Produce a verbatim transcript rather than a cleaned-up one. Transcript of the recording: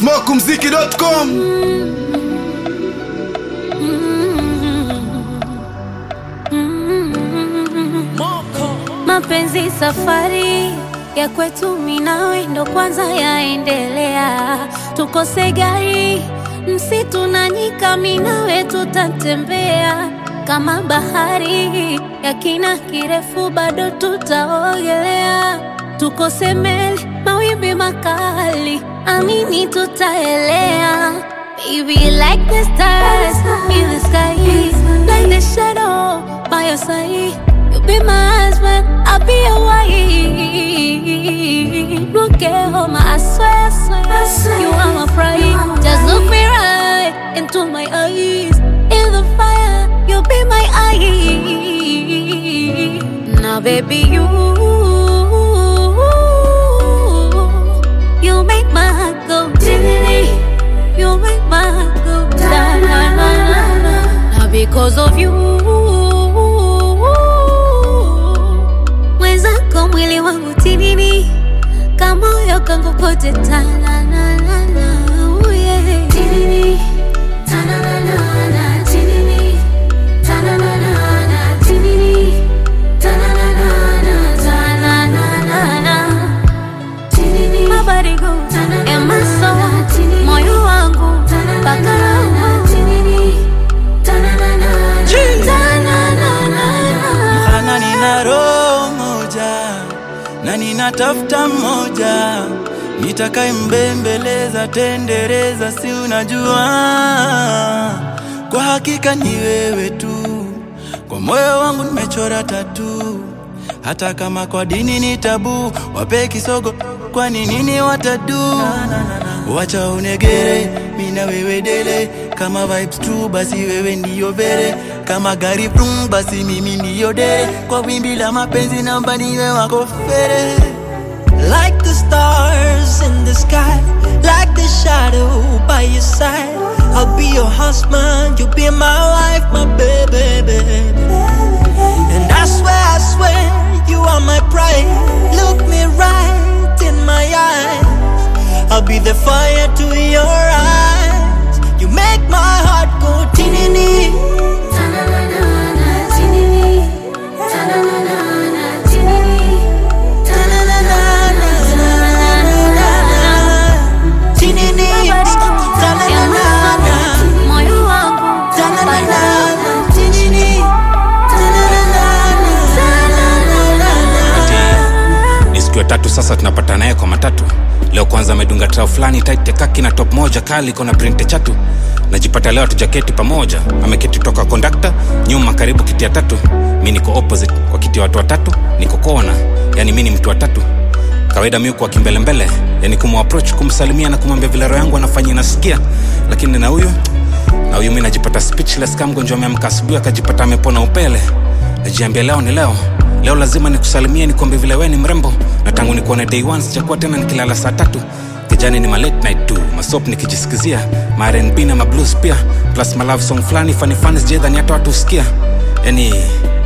smoke mziki dot com. Mapenzi safari ya kwetu mimi nawe ndo kwanza yaendelea. Tukose gari msitu na nyika, mimi nawe tutatembea kama bahari ya kina kirefu, bado tutaogelea. Tukose meli mawimbi makali, amini tutaelea. Baby, like the stars in the sky, like the shadow by your side. You be my husband, I'll be your wife. Look at home, I swear, I swear, you are my pride. Just look me right into my eyes. In the fire, you'll be my eye. Now baby, you You make my heart go diddly. You make my heart go da na na na na. Now because of you, mwenzako mwili wangu tinini, kama moyo kangu kote ta na na na na. Oh yeah. Tinini, ta na na na na. Tinini, ta na na na na. Tinini, ta na na na na. Ta na na na na. Tinini, my body goes and my soul, moyo wangu mpaka roho. Tinini, ta na na na na. Ta na na na na. Mhana nina roho moja na ninatafuta moja, nitakaye mbembeleza tendereza, si unajua kwa hakika ni wewe tu. Kwa moyo wangu nimechora tatu, hata kama kwa dini ni tabu. Wape kisogo kwa nini watadu? Wacha unegere, mina wewe dele. Kama vibes true basi wewe ndiyo vere. Kama gari brum basi mimi ndiyo dere. Kwa wimbi la mapenzi namba niwe wako fere. Like the stars in the sky, like the shadow by your side. I'll be your husband, you'll be my wife, my baby, baby. And I swear, I swear, you are my pride. Look me right in my eyes, I'll be the fire to your eyes. You make my heart go tinini. Ta-na-na-na-na, tinini. Ta-na-na-na-na, tinini. Ta-na-na-na-na, tinini. Ta-na-na-na-na, moyo wangu ta-na-na-na-na, tinini. Ta-na-na-na-na. Ni siku ya tatu sasa tunapata naye kwa matatu. Leo kwanza amedunga trao flani tight kaki na top moja kali kona print chatu. Najipata leo tujaketi pamoja. Ameketi toka conductor nyuma karibu kiti ya tatu. Mimi niko opposite kwa kiti ya watu watatu, niko kona. Yani mimi ni mtu wa tatu. Kawaida mimi kwa kimbele mbele, yani kumu approach kumsalimia na kumwambia vile roho yangu anafanya nasikia. Lakini na huyu na huyu mimi najipata speechless kama mgonjwa ameamka asubuhi akajipata amepona upele. Najiambia leo ni leo. Leo lazima nikusalimie nikwambie vile wewe ni mrembo. Na tangu nikuone day one sijakuwa tena nikilala saa tatu. Kijani ni ma late night tu, masop nikijisikizia, ma R and B na ma blues pia, plus ma love song flani funny funny sije dhani hata watu usikia. Yani